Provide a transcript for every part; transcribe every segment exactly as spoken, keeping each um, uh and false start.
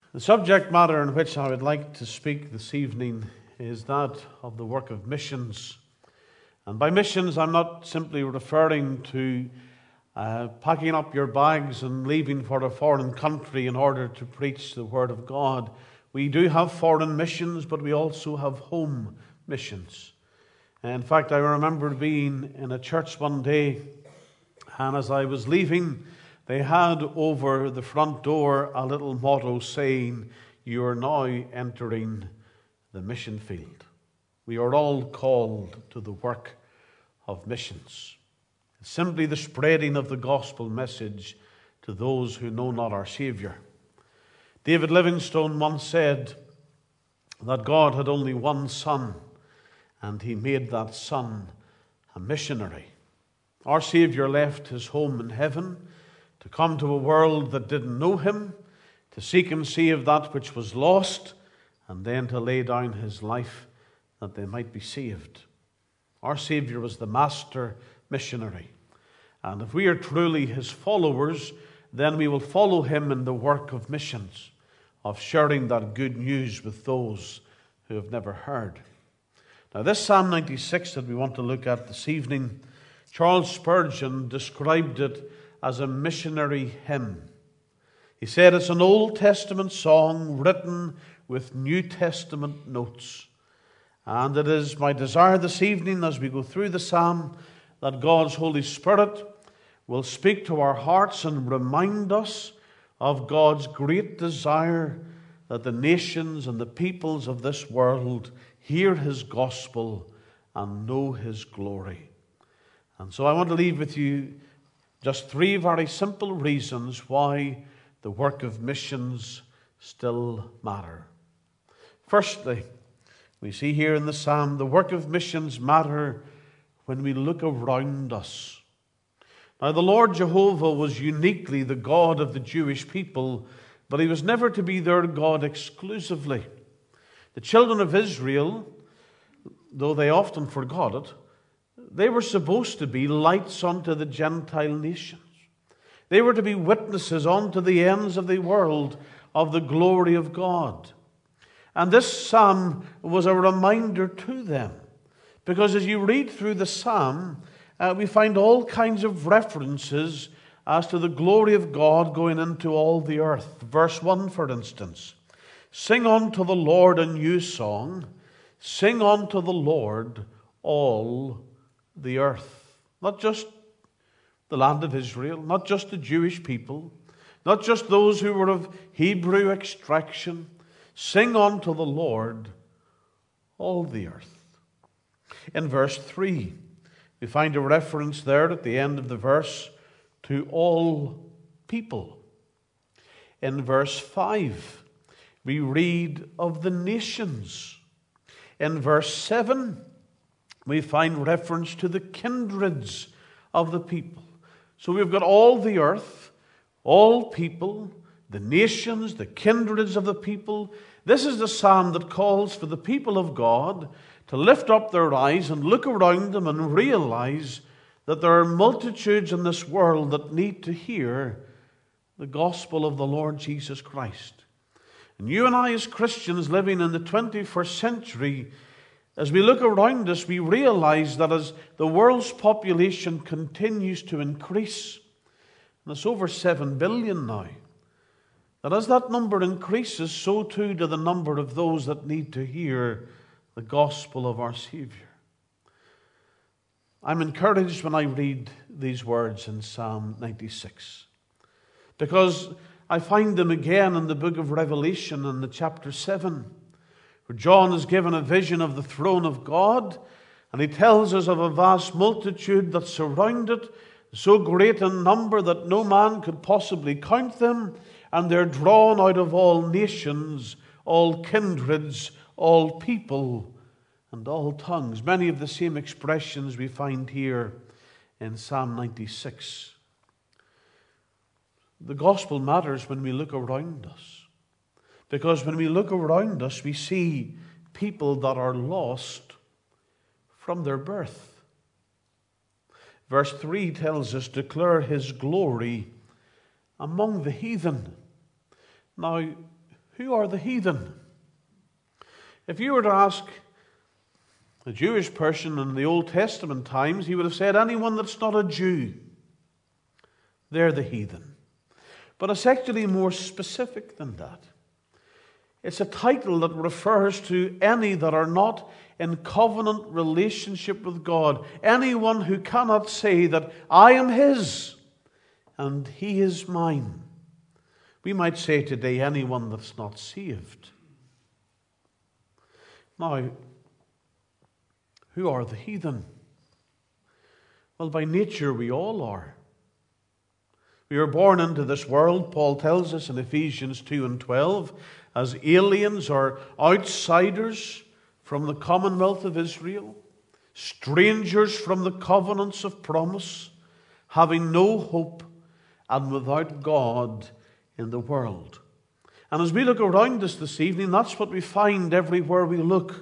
The subject matter in which I would like to speak this evening is that of the work of missions. And by missions, I'm not simply referring to uh, packing up your bags and leaving for a foreign country in order to preach the Word of God. We do have foreign missions, but we also have home missions. In fact, I remember being in a church one day, and as I was leaving, they had over the front door a little motto saying, "You are now entering the mission field." We are all called to the work of missions. It's simply the spreading of the gospel message to those who know not our Savior. David Livingstone once said that God had only one son, and he made that son a missionary. Our Savior left his home in heaven to come to a world that didn't know him, to seek and save that which was lost, and then to lay down his life that they might be saved. Our Savior was the master missionary. And if we are truly his followers, then we will follow him in the work of missions, of sharing that good news with those who have never heard. Now, this Psalm ninety-six that we want to look at this evening, Charles Spurgeon described it as a missionary hymn. He said it's an Old Testament song written with New Testament notes. And it is my desire this evening, as we go through the psalm, that God's Holy Spirit will speak to our hearts and remind us of God's great desire that the nations and the peoples of this world hear his gospel and know his glory. And so I want to leave with you just three very simple reasons why the work of missions still matter. Firstly, we see here in the psalm, the work of missions matter when we look around us. Now, the Lord Jehovah was uniquely the God of the Jewish people, but he was never to be their God exclusively. The children of Israel, though they often forgot it, they were supposed to be lights unto the Gentile nations. They were to be witnesses unto the ends of the world of the glory of God. And this psalm was a reminder to them. Because as you read through the psalm, uh, we find all kinds of references as to the glory of God going into all the earth. Verse one, for instance, "Sing unto the Lord a new song. Sing unto the Lord all the earth." Not just the land of Israel, not just the Jewish people, not just those who were of Hebrew extraction. Sing unto the Lord all the earth. In verse three, we find a reference there at the end of the verse to all people. In verse five, we read of the nations. In verse seven, we find reference to the kindreds of the people. So we've got all the earth, all people, the nations, the kindreds of the people. This is the psalm that calls for the people of God to lift up their eyes and look around them and realize that there are multitudes in this world that need to hear the gospel of the Lord Jesus Christ. And you and I, as Christians living in the twenty-first century, as we look around us, we realize that as the world's population continues to increase, and it's over seven billion now, that as that number increases, so too do the number of those that need to hear the gospel of our Savior. I'm encouraged when I read these words in Psalm ninety-six, because I find them again in the book of Revelation in the chapter seven, where John is given a vision of the throne of God, and he tells us of a vast multitude that surround it, so great in number that no man could possibly count them, and they're drawn out of all nations, all kindreds, all people, and all tongues. Many of the same expressions we find here in Psalm ninety-six. The gospel matters when we look around us, because when we look around us, we see people that are lost from their birth. Verse three tells us, "Declare his glory among the heathen." Now, who are the heathen? If you were to ask a Jewish person in the Old Testament times, he would have said anyone that's not a Jew. They're the heathen. But it's actually more specific than that. It's a title that refers to any that are not in covenant relationship with God. Anyone who cannot say that I am His and He is mine. We might say today anyone that's not saved. Now, who are the heathen? Well, by nature we all are. We are born into this world, Paul tells us in Ephesians two and twelve, as aliens or outsiders from the commonwealth of Israel, strangers from the covenants of promise, having no hope and without God in the world. And as we look around us this evening, that's what we find everywhere we look.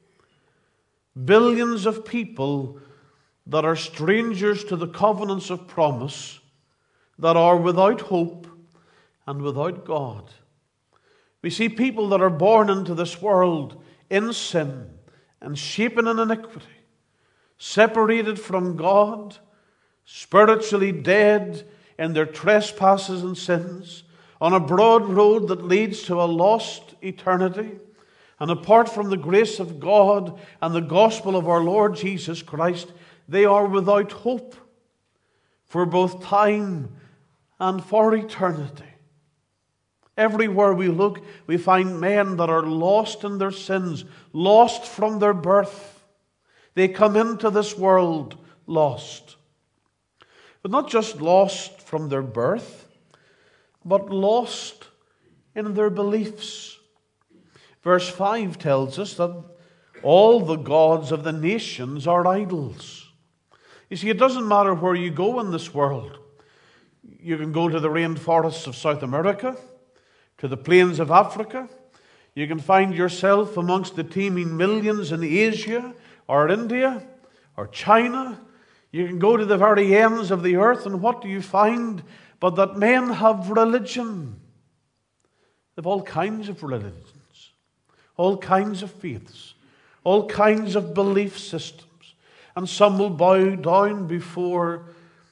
Billions of people that are strangers to the covenants of promise, that are without hope and without God. We see people that are born into this world in sin and shapen in iniquity, separated from God, spiritually dead in their trespasses and sins, on a broad road that leads to a lost eternity. And apart from the grace of God and the gospel of our Lord Jesus Christ, they are without hope for both time and for eternity. Everywhere we look, we find men that are lost in their sins, lost from their birth. They come into this world lost. But not just lost from their birth, but lost in their beliefs. Verse five tells us that all the gods of the nations are idols. You see, it doesn't matter where you go in this world. You can go to the rainforests of South America, to the plains of Africa. You can find yourself amongst the teeming millions in Asia or India or China. You can go to the very ends of the earth, and what do you find? But that men have religion. They have all kinds of religions, all kinds of faiths, all kinds of belief systems. And some will bow down before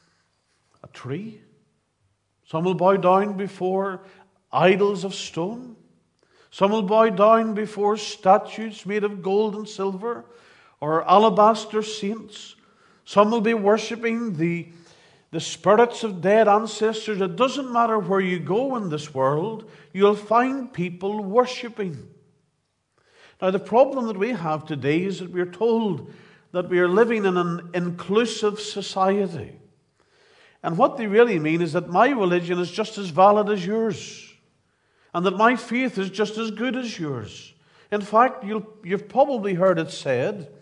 a tree. Some will bow down before idols of stone. Some will bow down before statues made of gold and silver or alabaster saints. Some will be worshipping the, the spirits of dead ancestors. It doesn't matter where you go in this world, you'll find people worshipping. Now, the problem that we have today is that we're told that we are living in an inclusive society. And what they really mean is that my religion is just as valid as yours, and that my faith is just as good as yours. In fact, you'll, you've probably heard it said,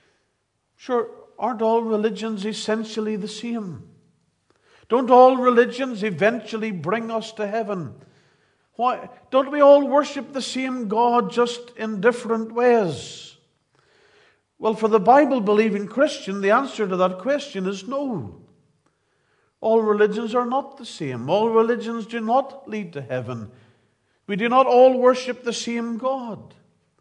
sure, aren't all religions essentially the same? Don't all religions eventually bring us to heaven? Why don't we all worship the same God, just in different ways? Well, for the Bible-believing Christian, the answer to that question is no. All religions are not the same. All religions do not lead to heaven. We do not all worship the same God.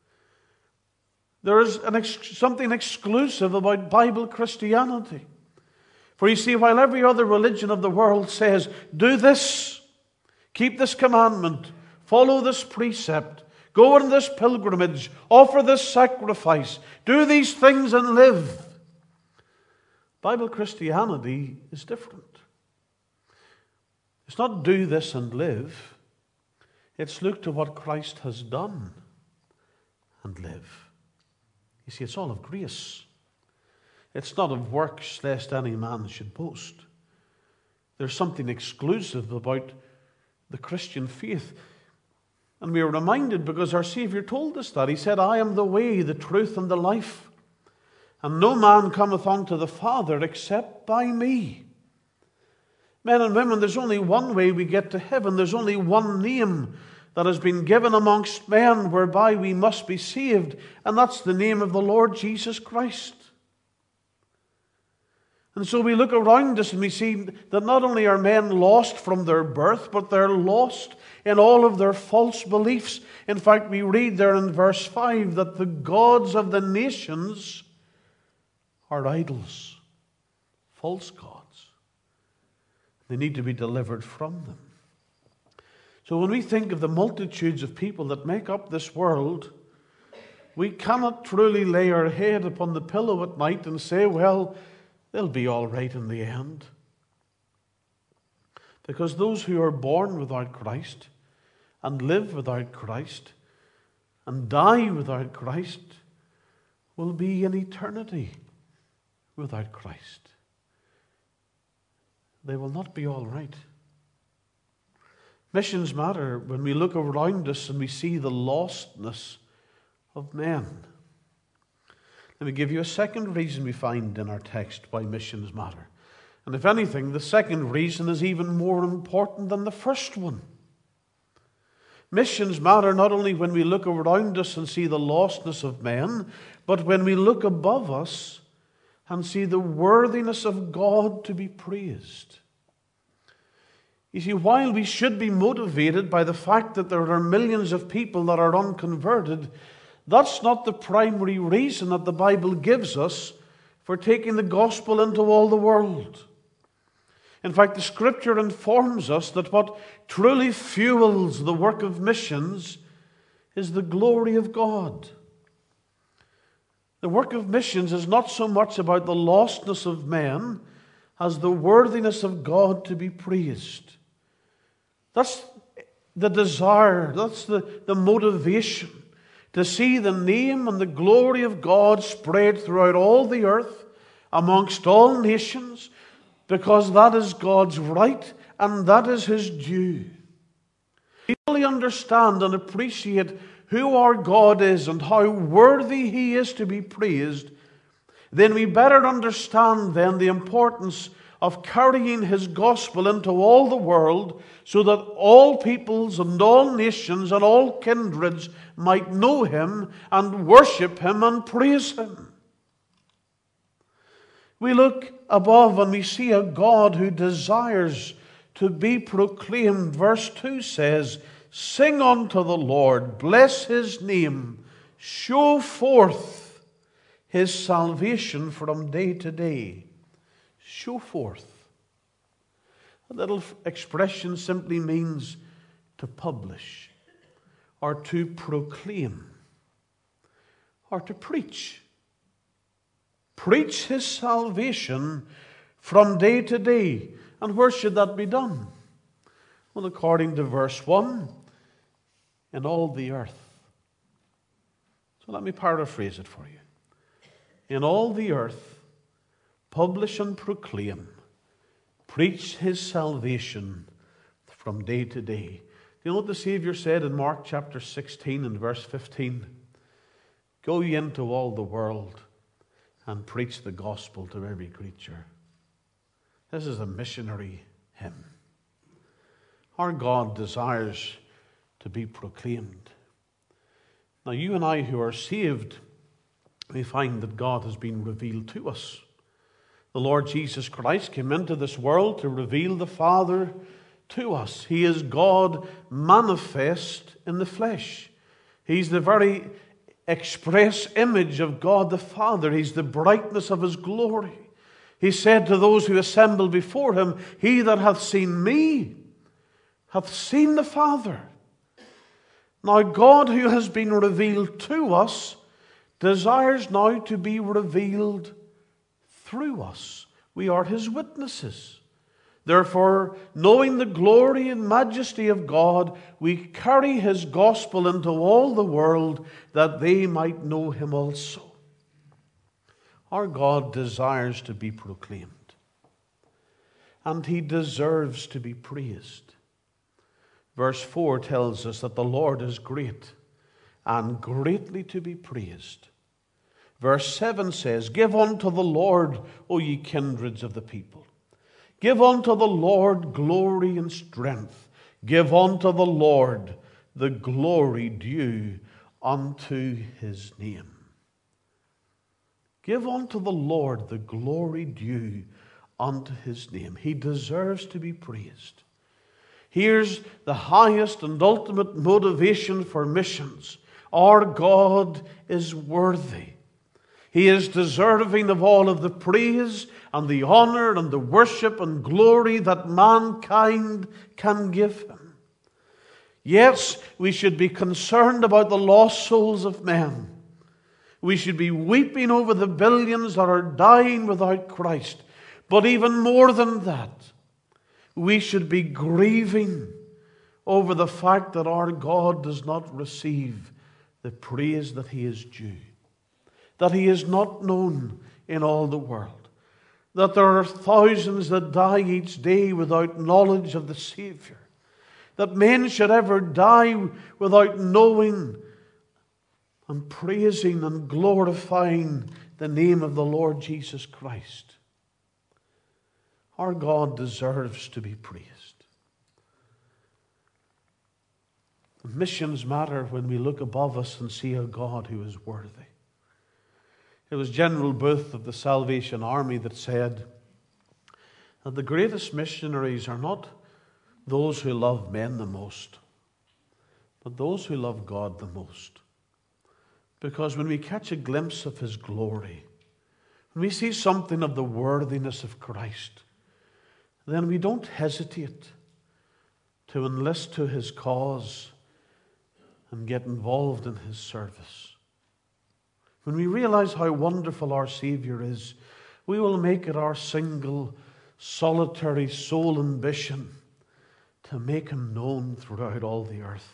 There is an ex- something exclusive about Bible Christianity. For you see, while every other religion of the world says, do this, keep this commandment, follow this precept, go on this pilgrimage, offer this sacrifice, do these things and live, Bible Christianity is different. It's not do this and live. It's look to what Christ has done and live. You see, it's all of grace. It's not of works, lest any man should boast. There's something exclusive about the Christian faith. And we are reminded because our Savior told us that. He said, I am the way, the truth, and the life. And no man cometh unto the Father except by me. Men and women, there's only one way we get to heaven. There's only one name that has been given amongst men whereby we must be saved. And that's the name of the Lord Jesus Christ. And so we look around us and we see that not only are men lost from their birth, but they're lost in all of their false beliefs. In fact, we read there in verse five that the gods of the nations are idols, false gods. They need to be delivered from them. So when we think of the multitudes of people that make up this world, we cannot truly lay our head upon the pillow at night and say, well, they'll be all right in the end. Because those who are born without Christ and live without Christ and die without Christ will be in eternity without Christ. They will not be all right. Missions matter when we look around us and we see the lostness of men. Let me give you a second reason we find in our text why missions matter. And if anything, the second reason is even more important than the first one. Missions matter not only when we look around us and see the lostness of men, but when we look above us and see the worthiness of God to be praised. You see, while we should be motivated by the fact that there are millions of people that are unconverted, that's not the primary reason that the Bible gives us for taking the gospel into all the world. In fact, the Scripture informs us that what truly fuels the work of missions is the glory of God. The work of missions is not so much about the lostness of men as the worthiness of God to be praised. That's the desire, that's the, the motivation, to see the name and the glory of God spread throughout all the earth, amongst all nations, because that is God's right and that is His due. We fully understand and appreciate who our God is and how worthy He is to be praised, then we better understand then the importance of carrying His gospel into all the world so that all peoples and all nations and all kindreds might know Him and worship Him and praise Him. We look above and we see a God who desires to be proclaimed. Verse two says, "Sing unto the Lord, bless His name, show forth His salvation from day to day." Show forth. A little expression simply means to publish, or to proclaim, or to preach. Preach His salvation from day to day. And where should that be done? Well, according to verse one, in all the earth. So let me paraphrase it for you. In all the earth, publish and proclaim, preach His salvation from day to day. Do you know what the Savior said in Mark chapter sixteen and verse fifteen? Go ye into all the world and preach the gospel to every creature. This is a missionary hymn. Our God desires to be proclaimed. Now, you and I who are saved, we find that God has been revealed to us. The Lord Jesus Christ came into this world to reveal the Father to us. He is God manifest in the flesh. He's the very express image of God the Father. He's the brightness of His glory. He said to those who assembled before Him, "He that hath seen me hath seen the Father." Now God, who has been revealed to us, desires now to be revealed through us. We are His witnesses. Therefore, knowing the glory and majesty of God, we carry His gospel into all the world that they might know Him also. Our God desires to be proclaimed, and He deserves to be praised. Verse four tells us that the Lord is great and greatly to be praised. Verse seven says, "Give unto the Lord, O ye kindreds of the people. Give unto the Lord glory and strength. Give unto the Lord the glory due unto His name." Give unto the Lord the glory due unto his name. He deserves to be praised. Here's the highest and ultimate motivation for missions. Our God is worthy. He is deserving of all of the praise and the honor and the worship and glory that mankind can give him. Yes, we should be concerned about the lost souls of men. We should be weeping over the billions that are dying without Christ. But even more than that, we should be grieving over the fact that our God does not receive the praise that he is due. That he is not known in all the world. That there are thousands that die each day without knowledge of the Savior. That men should ever die without knowing and praising and glorifying the name of the Lord Jesus Christ. Our God deserves to be praised. Missions matter when we look above us and see a God who is worthy. It was General Booth of the Salvation Army that said that the greatest missionaries are not those who love men the most, but those who love God the most. Because when we catch a glimpse of his glory, when we see something of the worthiness of Christ, then we don't hesitate to enlist to his cause and get involved in his service. When we realize how wonderful our Savior is, we will make it our single, solitary soul ambition to make him known throughout all the earth.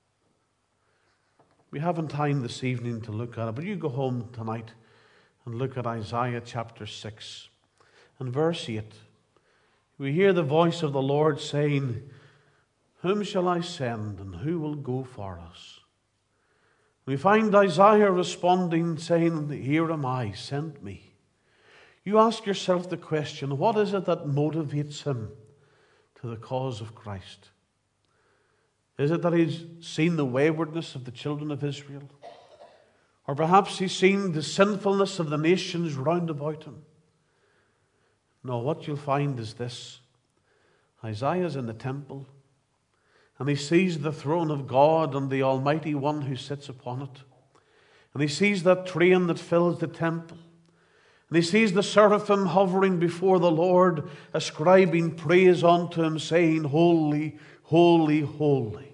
We haven't time this evening to look at it, but you go home tonight and look at Isaiah chapter six and verse eight. We hear the voice of the Lord saying, "Whom shall I send, and who will go for us?" We find Isaiah responding, saying, "Here am I, send me." You ask yourself the question, what is it that motivates him to the cause of Christ? Is it that he's seen the waywardness of the children of Israel? Or perhaps he's seen the sinfulness of the nations round about him? No, what you'll find is this. Isaiah's in the temple, and he sees the throne of God and the Almighty One who sits upon it. And he sees that train that fills the temple. And he sees the seraphim hovering before the Lord, ascribing praise unto him, saying, "Holy, holy, holy."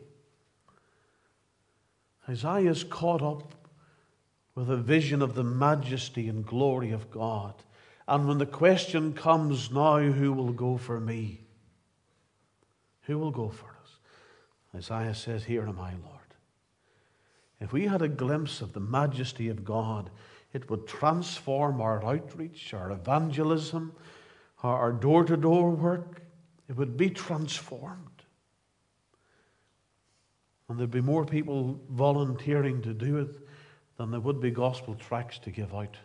Isaiah is caught up with a vision of the majesty and glory of God. And when the question comes now, who will go for me? Who will go for us? Isaiah says, "Here am I, Lord." If we had a glimpse of the majesty of God, it would transform our outreach, our evangelism, our door-to-door work. It would be transformed. And there'd be more people volunteering to do it than there would be gospel tracts to give out.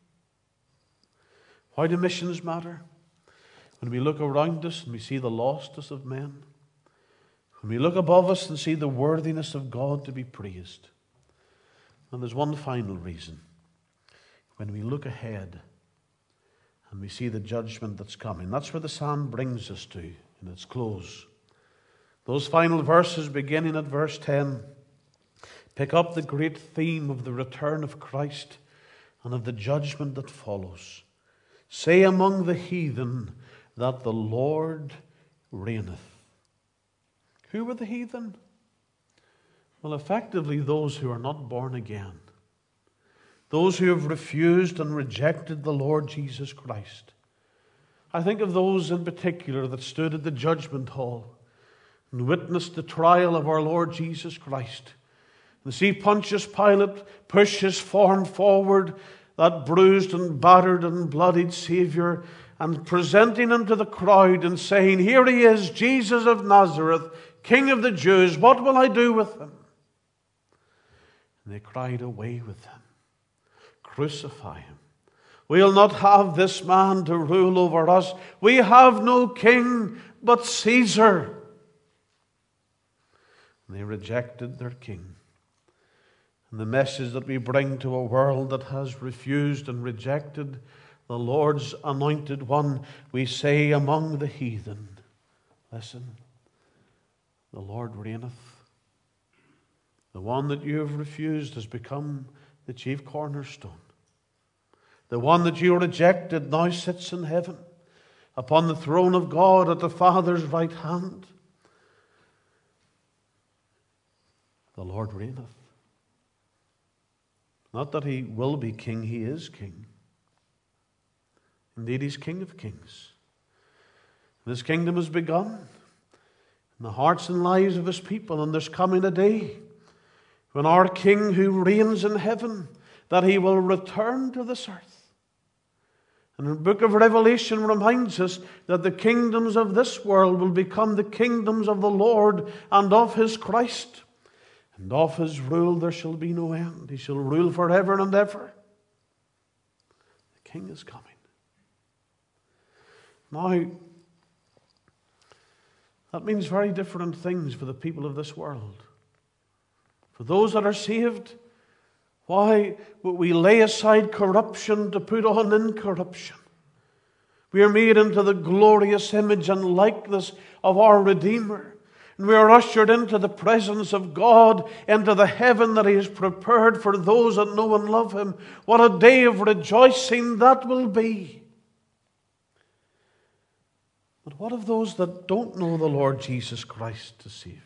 Why do missions matter? When we look around us and we see the lostness of men, when we look above us and see the worthiness of God to be praised. And there's one final reason. When we look ahead and we see the judgment that's coming. That's where the psalm brings us to in its close. Those final verses beginning at verse ten pick up the great theme of the return of Christ and of the judgment that follows. Say among the heathen that the Lord reigneth. Who were the heathen? Well, effectively those who are not born again. Those who have refused and rejected the Lord Jesus Christ. I think of those in particular that stood at the judgment hall and witnessed the trial of our Lord Jesus Christ. And see Pontius Pilate push his form forward, that bruised and battered and bloodied Savior, and presenting him to the crowd and saying, "Here he is, Jesus of Nazareth, King of the Jews. What will I do with him?" And they cried, "Away with him. Crucify him. We'll not have this man to rule over us. We have no king but Caesar." And they rejected their king. And the message that we bring to a world that has refused and rejected the Lord's anointed one, we say among the heathen, listen, the Lord reigneth. The one that you have refused has become the chief cornerstone. The one that you rejected now sits in heaven upon the throne of God at the Father's right hand. The Lord reigneth. Not that he will be king, he is king. Indeed, he's King of kings. And his kingdom has begun in the hearts and lives of his people, and there's coming a day when our King who reigns in heaven, that he will return to this earth. And the book of Revelation reminds us that the kingdoms of this world will become the kingdoms of the Lord and of his Christ. And of his rule there shall be no end. He shall rule forever and ever. The King is coming. Now, that means very different things for the people of this world. For those that are saved, why would we lay aside corruption to put on incorruption? We are made into the glorious image and likeness of our Redeemer. And we are ushered into the presence of God, into the heaven that he has prepared for those that know and love him. What a day of rejoicing that will be. But what of those that don't know the Lord Jesus Christ as Savior?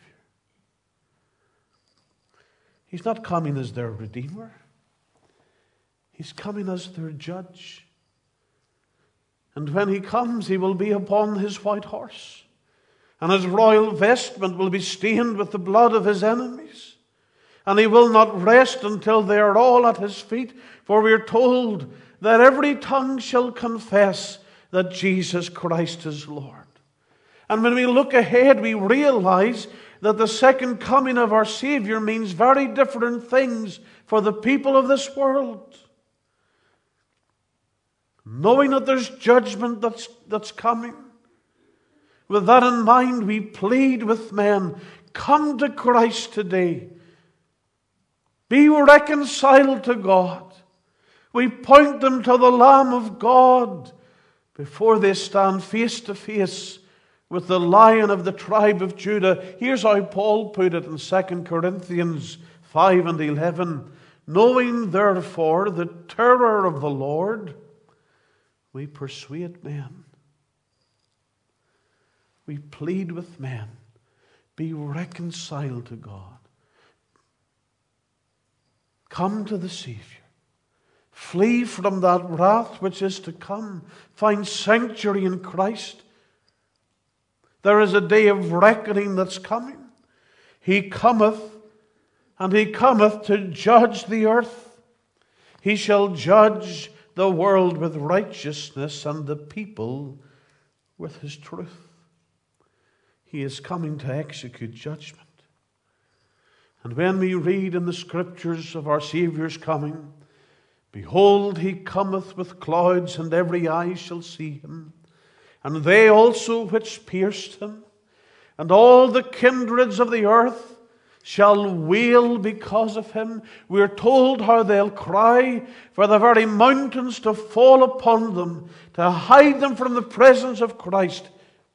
He's not coming as their Redeemer. He's coming as their Judge. And when he comes, he will be upon his white horse. And his royal vestment will be stained with the blood of his enemies. And he will not rest until they are all at his feet. For we are told that every tongue shall confess that Jesus Christ is Lord. And when we look ahead, we realize that the second coming of our Savior means very different things for the people of this world. Knowing that there's judgment that's, that's coming, with that in mind, we plead with men, come to Christ today. Be reconciled to God. We point them to the Lamb of God before they stand face to face with the Lion of the tribe of Judah. Here's how Paul put it in Second Corinthians five and eleven. Knowing therefore the terror of the Lord, we persuade men. We plead with men. Be reconciled to God. Come to the Savior. Flee from that wrath which is to come. Find sanctuary in Christ. There is a day of reckoning that's coming. He cometh, and he cometh to judge the earth. He shall judge the world with righteousness and the people with his truth. He is coming to execute judgment. And when we read in the Scriptures of our Saviour's coming, behold, he cometh with clouds, and every eye shall see him, and they also which pierced him, and all the kindreds of the earth shall wail because of him. We are told how they'll cry for the very mountains to fall upon them, to hide them from the presence of Christ.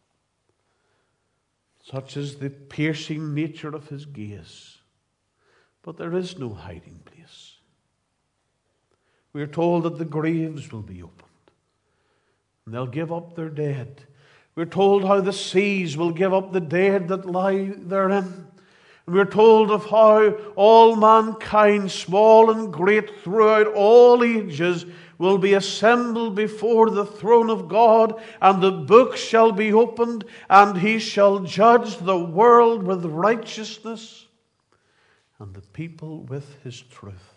Such is the piercing nature of his gaze. But there is no hiding place. We are told that the graves will be opened, and they'll give up their dead. We're told how the seas will give up the dead that lie therein. And we're told of how all mankind, small and great, throughout all ages, will be assembled before the throne of God, and the books shall be opened, and he shall judge the world with righteousness, and the people with his truth.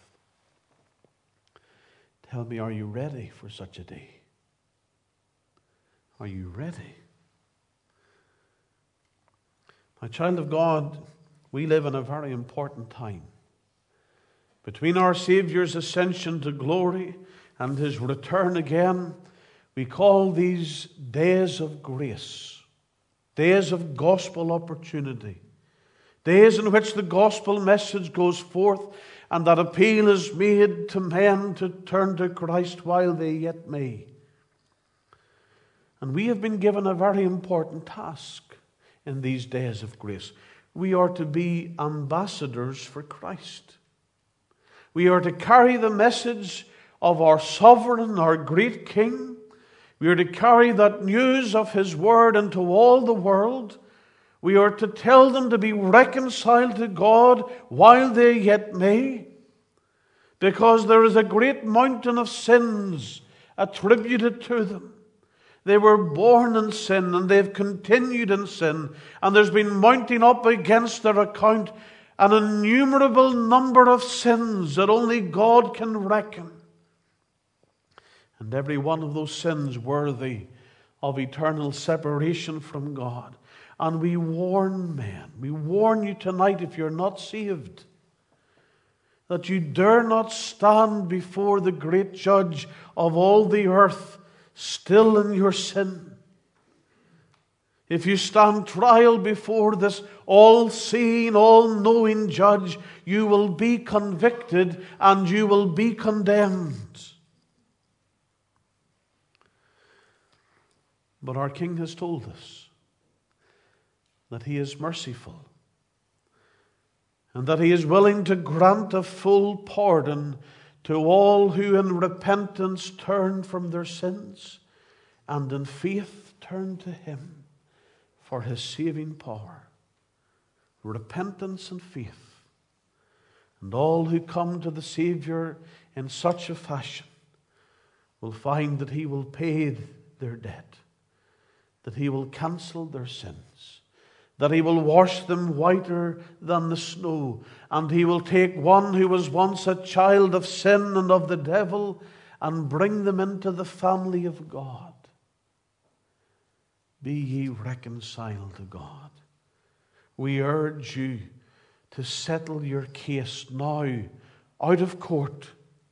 Tell me, are you ready for such a day? Are you ready? My child of God, we live in a very important time. Between our Saviour's ascension to glory and his return again, we call these days of grace, days of gospel opportunity, Days in which the gospel message goes forth and that appeal is made to men to turn to Christ while they yet may. And we have been given a very important task in these days of grace. We are to be ambassadors for Christ. We are to carry the message of our sovereign, our great King. We are to carry that news of His word into all the world. We are to tell them to be reconciled to God while they yet may, because there is a great mountain of sins attributed to them. They were born in sin and they've continued in sin, and there's been mounting up against their account an innumerable number of sins that only God can reckon. And every one of those sins worthy of eternal separation from God. And we warn men, we warn you tonight, if you're not saved, that you dare not stand before the great Judge of all the earth still in your sin. If you stand trial before this all-seeing, all-knowing Judge, you will be convicted and you will be condemned. But our King has told us that He is merciful and that He is willing to grant a full pardon to all who in repentance turn from their sins and in faith turn to Him for His saving power. Repentance and faith. And all who come to the Savior in such a fashion will find that He will pay their debt, that He will cancel their sins, that He will wash them whiter than the snow, and He will take one who was once a child of sin and of the devil and bring them into the family of God. Be ye reconciled to God. We urge you to settle your case now out of court.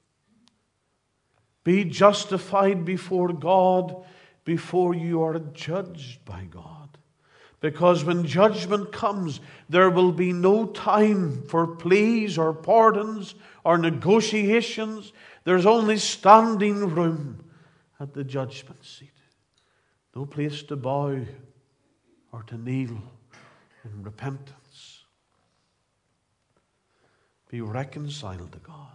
Be justified before God before you are judged by God. Because when judgment comes, there will be no time for pleas or pardons or negotiations. There's only standing room at the judgment seat. No place to bow or to kneel in repentance. Be reconciled to God.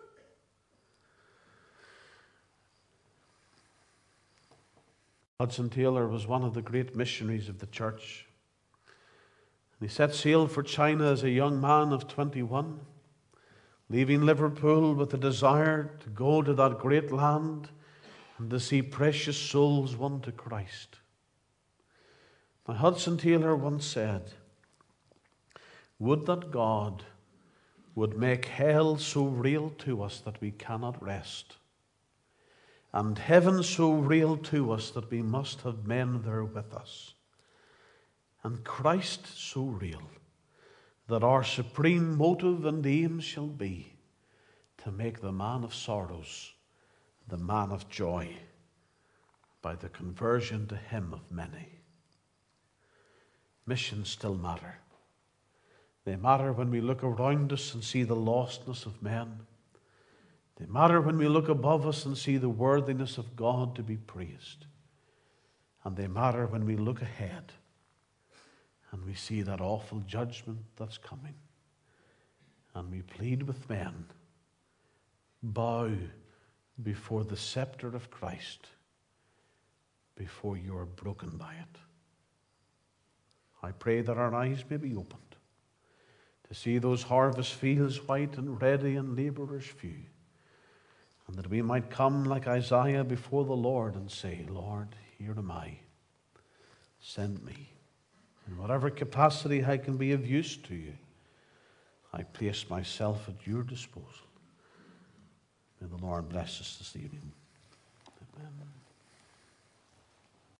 Hudson Taylor was one of the great missionaries of the church. He set sail for China as a young man of twenty-one, leaving Liverpool with a desire to go to that great land and to see precious souls won to Christ. Now, Hudson Taylor once said, "Would that God would make hell so real to us that we cannot rest, and heaven so real to us that we must have men there with us, and Christ so real that our supreme motive and aim shall be to make the man of sorrows the man of joy by the conversion to Him of many." Missions still matter. They matter when we look around us and see the lostness of men. They matter when we look above us and see the worthiness of God to be praised. And they matter when we look ahead and we see that awful judgment that's coming. And we plead with men, bow before the scepter of Christ, before you are broken by it. I pray that our eyes may be opened to see those harvest fields white and ready and laborers few, and that we might come like Isaiah before the Lord and say, "Lord, here am I. Send me. In whatever capacity I can be of use to you, I place myself at your disposal." May the Lord bless us this evening.